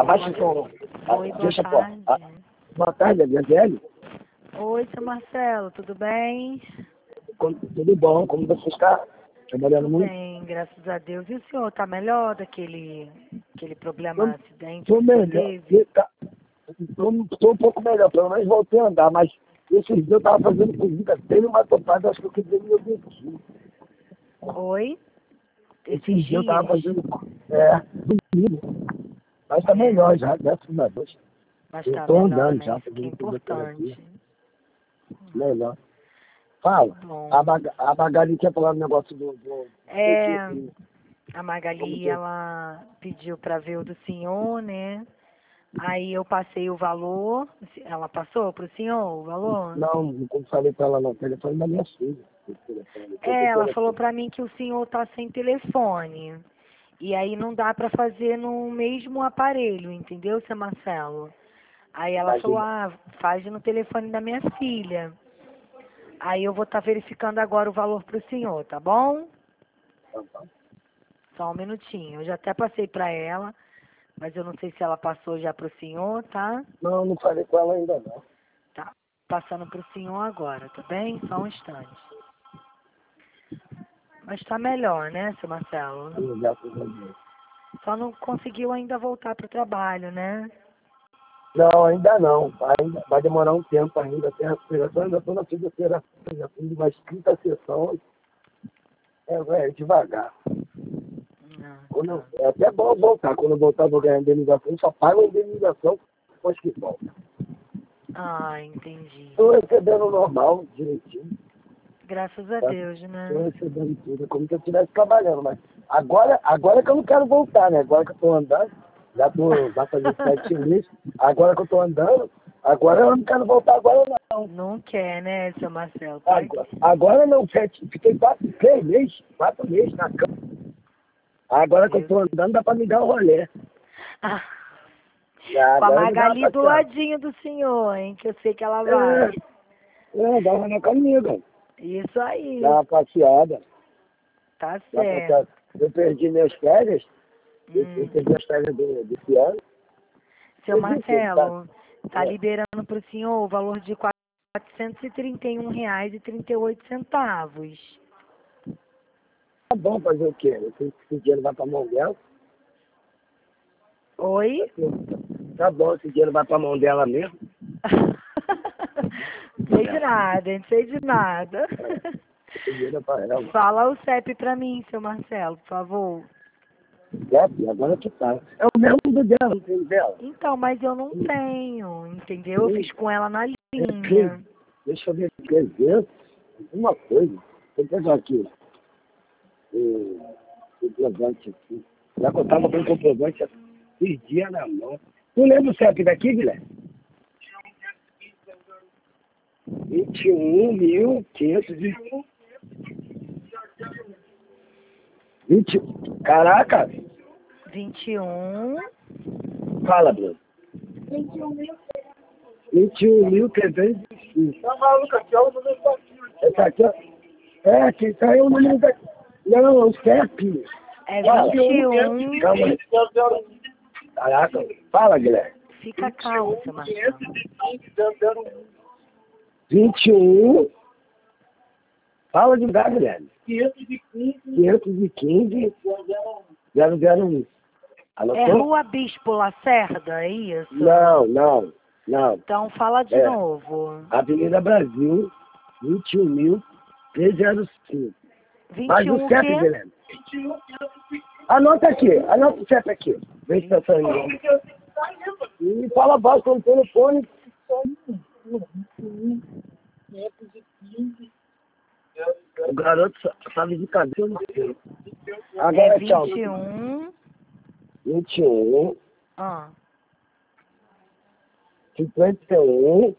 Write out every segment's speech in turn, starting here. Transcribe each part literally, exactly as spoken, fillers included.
abaixa o som. Oi, boa Deixa tarde. pô. Boa tarde, Gabriele. Oi, seu Marcelo, tudo bem? Tudo bom? Como você está? Trabalhando Tudo muito? bem, graças a Deus. E o senhor tá melhor daquele aquele problema, Tô, acidente tô que o senhor melhor. teve? Tá, tô, tô um pouco melhor, pelo menos voltei a andar, mas esses dias eu tava fazendo comida, teve uma topada, acho que eu quebrei meu dedinho. Oi? Esses Esses dias eu tava dias? fazendo. É, domingo. Mas tá É, melhor já, graças a Deus. mas Eu tá tô melhor, andando né? já, Isso que é fazendo fisioterapia. importante. Melhor. Que Fala. bom. A, Maga, a Magali quer falar do negócio do. do, É, do a como Magali, que eu. ela pediu para ver o do senhor, né? Aí eu passei o valor. Ela passou pro senhor o valor? Não, não falei pra ela não, o telefone da minha filha. O telefone, que eu É, tenho ela falou telefone. pra mim que o senhor tá sem telefone. E aí não dá pra fazer no mesmo aparelho, entendeu, seu Marcelo? Aí ela Mas, falou, ah, faz no telefone da minha filha. Aí eu vou estar verificando agora o valor pro senhor, tá bom? Só um minutinho. Eu já até passei pra ela, mas eu não sei se ela passou já pro senhor, tá? não, não falei com ela ainda não. Tá. Passando pro senhor agora, tá bem? Só um instante. Mas tá melhor, né, seu Marcelo? Eu já fiz a minha. Só não conseguiu ainda voltar pro trabalho, né? Não, ainda não. Ainda, vai demorar um tempo ainda até a recuperação. Ainda estou na fisioterapia, já fiz umas trinta sessões. É, é devagar. Ah, Quando tá. eu, é até bom voltar. Quando eu voltar, eu vou ganhar indenização. Eu só pago a indenização depois que volta. Ah, entendi. Estou recebendo normal, direitinho. Graças a Tá? Deus, Estou né? recebendo tudo. É como se eu estivesse trabalhando. Mas agora, agora que eu não quero voltar, né? Agora que eu estou andando, já tô, vai fazer sete meses. Agora que eu estou andando, agora eu não quero voltar agora não. Não quer, né, seu Marcelo? Tá aqui. Agora, agora não, sete, fiquei quatro, três meses, quatro meses na cama. Agora que eu Meu estou Deus. andando, dá para me dar um rolê. Ah, Já, com a agora me dá uma Magali do passeada. ladinho do senhor, hein? Que eu sei que ela vai. É, é, dá uma comigo. Isso Dá aí. uma passeada. Tá Dá uma certo. passeada. Eu perdi minhas férias, eu, eu Hum. perdi as férias do, desse ano. Seu Eu disse, ele tá, Marcelo, tá é, liberando pro senhor o valor de quatrocentos e trinta e um reais e trinta e oito centavos. tá bom fazer o quê? Eu tenho que esse dinheiro vai para a mão dela. Oi? Assim, tá bom, esse dinheiro vai para a mão dela mesmo. Sei de nada, hein? Sei de nada. Esse dinheiro é para ela. Fala o C E P pra mim, seu Marcelo, por favor. É, agora que tá. É o mesmo do dela, não tem dela. Então, mas eu não tenho, entendeu? Eu fiz com ela na É, que- linha. deixa eu ver, trezentos, alguma coisa. Vou pegar aqui o comprovante aqui. Já que eu tava com o comprovante há seis dias na mão. Tu lembra o C E P daqui, Guilherme? vinte e um mil quinhentos e... vinte... Caraca! vinte e um. Fala, Bruno. vinte e um mil trezentos e cinco. Tá maluco, aqui é o número daqui. Essa aqui, ó. É, aqui tá aí o número daqui. Não, é o C E P. É Fala. vinte e um. Calma aí. Caraca. Fala, Guilherme. Fica calmo, seu Marcelo. vinte e um. Fala de lugar, Guilherme. quinhentos e quinze. zero zero um. É Anotou? Rua Bispo Lacerda, é isso? Não, não, não. Então fala de É. novo. Avenida Brasil, vinte e um mil trezentos e cinco. Mas vinte e o um o C E P, quê? Guilherme. Anota aqui, anota o C E P aqui. Vê se tá saindo. E fala baixo no telefone. O garoto sa- sabe de cabeça. Eu não sei. É Agora tchau. vinte e um. vinte e um, Ah, cinquenta e um.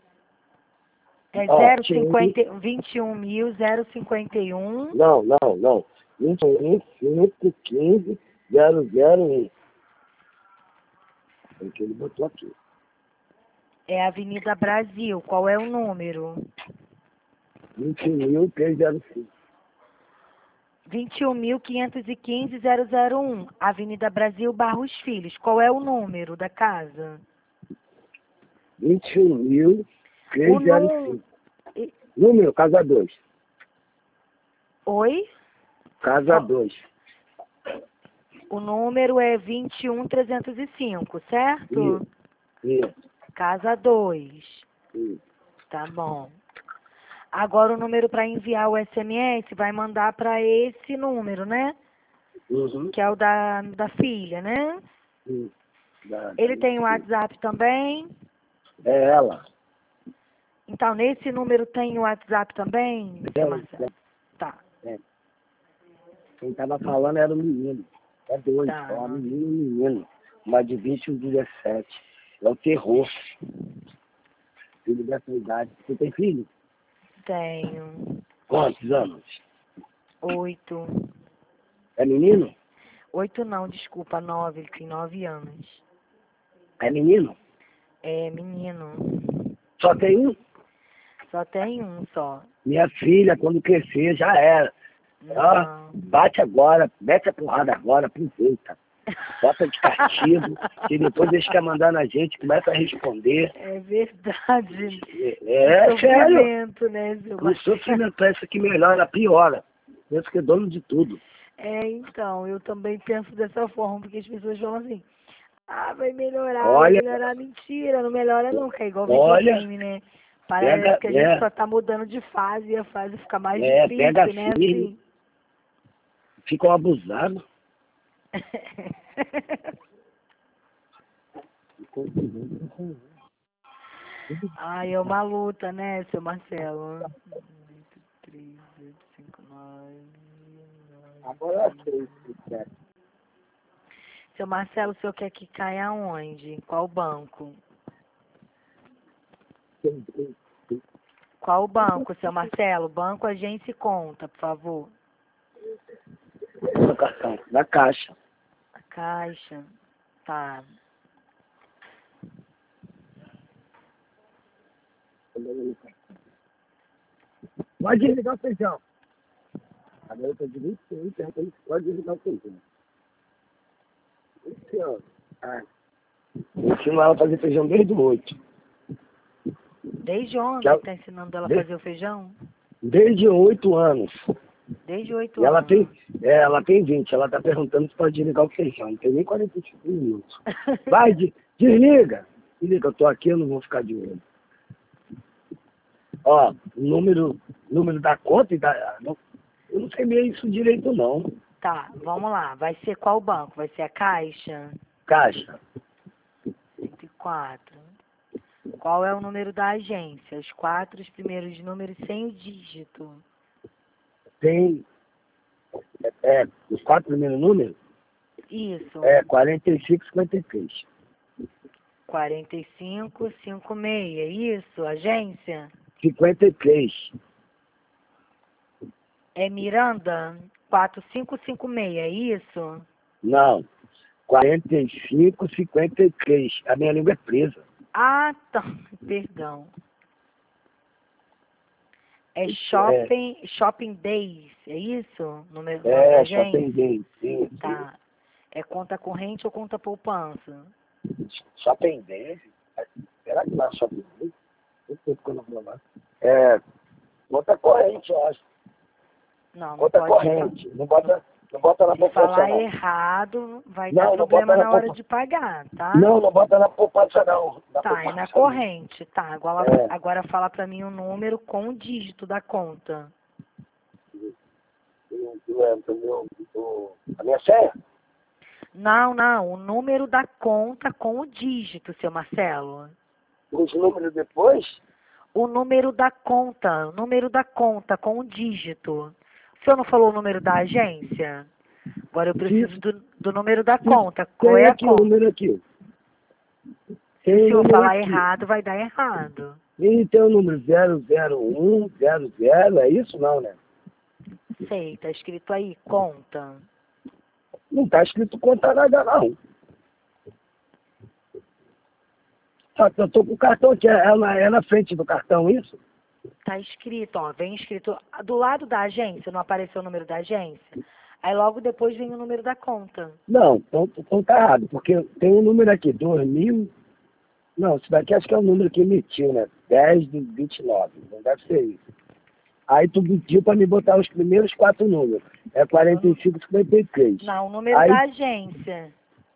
é Ó, zero tinha um- cinquenta, vinte e um mil, zero cinquenta e um. Não, não, não. vinte e um, cinco, quinze, zero zero um. É o que ele botou aqui. É Avenida Brasil. Qual é o número? vinte e um mil trezentos e cinco. vinte e um mil quinhentos e quinze zero zero um, Avenida Brasil, Barros Filhos. Qual é o número da casa? vinte e um mil O trezentos e num... cinco. e- Número, casa dois. Oi? Casa Ó. dois. O número é vinte e um trezentos e cinco, certo? Isso, Casa dois. isso. Tá bom. Agora o número para enviar o S M S vai mandar para esse número, né? Uhum. Que é o da, da filha, né? Isso. Da- Ele tem o WhatsApp também. É ela. Então, nesse número tem o WhatsApp também, seu Tem, Marcelo? Tá, tem. Quem tava falando era o menino. É dois. Tá. É uma menina e um menino. Uma de vinte e um de dezessete. É o terror. Filho dessa idade. Você tem filho? tenho. Quantos anos? Oito. É menino? Oito não, desculpa, nove. Ele tem nove anos. É menino? É menino. Só tem um? Só tem um só. Minha filha, quando crescer, já era. Ó, Não. bate agora, mete a porrada agora, aproveita. Bota de castigo, que depois eles querem mandar na gente, começa a responder. É verdade. É, é sério. Sofrimento, né, seu O Marcelo? sofrimento parece que melhora, piora. Penso que é dono de tudo. É, então, eu também penso dessa forma, porque as pessoas falam assim, ah, vai melhorar, Olha, vai melhorar, mentira, não melhora nunca, é igual olha, videogame, né? Parece pega, que a gente é, só tá mudando de fase e a fase fica mais é, pega difícil, né, firme, assim. ficam abusados. Ai, é uma luta, né, seu Marcelo? oito, três, oito, cinco, nove, Agora é três, sete. Seu Marcelo, o senhor quer que caia aonde? Qual banco? Qual banco, seu Marcelo? Banco, agência e conta, por favor. No cartão, na caixa. A caixa. Tá. Pode desligar o feijão. A garota de vinte e oito anos pode desligar o feijão. vinte anos. Ah. Eu ensino ela a fazer feijão desde o oito. Desde ontem Já- tá ensinando ela a desde- fazer o feijão? Desde oito anos. Desde oito E ela anos. tem, é, ela tem vinte. Ela tá perguntando se pode desligar o feijão. Não tem nem quarenta e cinco minutos. Vai, de, desliga. Desliga, eu tô aqui, eu não vou ficar de olho. Ó, o número, número da conta e da... Não, eu não sei meio isso direito, não. Tá, vamos lá. Vai ser qual banco? Vai ser a Caixa? Caixa. cento e quatro. Qual é o número da agência? Os quatro os primeiros números sem o dígito. Tem... É, é, os quatro primeiros números? Isso. É, quarenta e cinco, cinquenta e três. quarenta e cinco, cinquenta e seis. Isso, agência? cinquenta e três. É Miranda? quatro cinco cinco seis, é isso? Não. quarenta e cinco, cinquenta e três. A minha língua é presa. Ah, tá. Perdão. É Shopping, Shopping Days, é isso? Número da É, agência? Shopping Day. Sim, sim. Tá. É conta corrente ou conta poupança? Shopping Day? Será que lá é Shopping Day? Não sei porque eu não vou lá. É, conta corrente, eu acho. Não, não Conta pode corrente. Não bota, não bota na Se poupança, falar não. errado, vai Não, dar não problema bota na na hora poupa- de pagar, tá? Não, não bota na poupança, não. Na Tá, é poupança, na não. corrente, tá. Agora, É. agora fala pra mim o número com o dígito da conta. Do, do, é, do meu, do, a minha senha? Não, não, o número da conta com o dígito, seu Marcelo. Os números depois? O número da conta, o número da conta com o dígito. O senhor não falou o número da agência? Agora eu preciso do, do número da conta. Qual Tem é a aqui o conta? número aqui. Se Tem o o senhor número falar aqui. errado, vai dar errado. E tem o número zero zero um zero zero, é isso não, né? Sei, tá escrito aí, conta. Não tá escrito conta nada, não. Só que eu tô com o cartão aqui, é na, é na frente do cartão isso? Tá escrito, ó, vem escrito do lado da agência, não apareceu o número da agência? Aí logo depois vem o número da conta. Não, então, então tá errado, porque tem um número aqui, dois mil. Não, isso daqui acho que é o número que emitiu, né? dez do vinte e nove, não deve ser isso. Aí tu pediu pra me botar os primeiros quatro números. É quarenta e cinco, cinquenta e três. Não, o número Aí, da agência.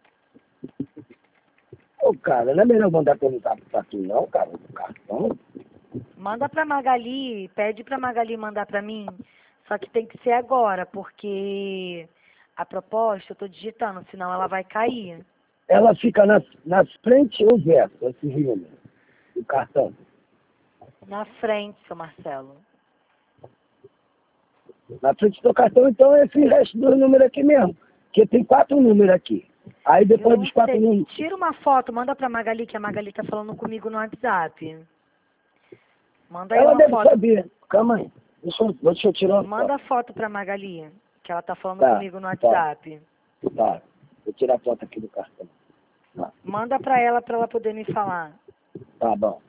ô, cara, não é melhor mandar perguntar pra tu não, cara, do cartão? Manda pra Magali, pede pra Magali mandar pra mim. Só que tem que ser agora, porque a proposta eu tô digitando, senão ela vai cair. Ela fica na, na frente ou verso, esse número, o cartão. Na frente, seu Marcelo. Na frente do cartão, então, é esse resto dos números aqui mesmo. Porque tem quatro números aqui. Aí Eu depois não dos quatro sei. números. Tira uma foto, manda pra Magali, que a Magali tá falando comigo no WhatsApp. Manda aí Ela uma deve foto. saber. Calma aí. Deixa eu, deixa eu tirar uma Manda foto. a foto pra Magali, que ela tá falando Tá, comigo no tá. WhatsApp. Tá. Vou tirar a foto aqui do cartão. Tá, Manda pra ela pra ela poder me falar. tá bom.